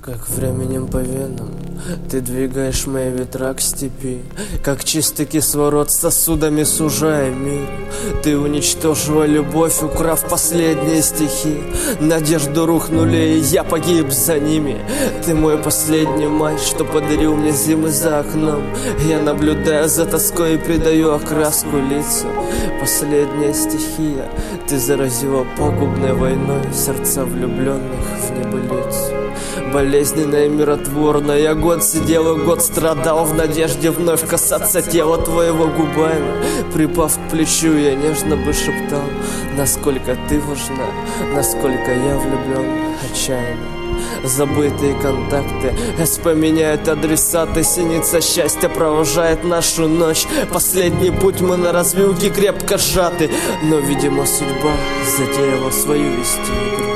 Как временем по венам ты двигаешь мои ветра к степи, как чистый кислород сосудами сужая мир. Ты уничтожила любовь, украв последние стихи. Надежду рухнули, и я погиб за ними. Ты мой последний май, что подарил мне зимы за окном. Я наблюдаю за тоской и придаю окраску лицу. Последняя стихия, ты заразила пагубной войной сердца влюбленных в небылицу. Болезненная и миротворная, я год сидел и год страдал в надежде вновь касаться тела твоего губами. Припав к плечу, я нежно бы шептал: насколько ты важна, насколько я влюблен отчаянно. Забытые контакты вспоминают адресаты, синица счастья провожает нашу ночь. Последний путь мы на развилке крепко сжаты, но, видимо, судьба затеяла свою вести игру.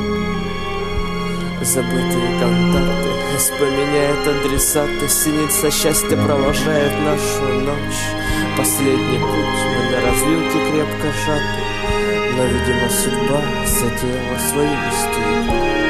Забытые контакты вспоминают адресаты, синица счастья провожает нашу ночь. Последний путь мы на развилке крепко сжаты, но, видимо, судьба затеяла свою вести игру.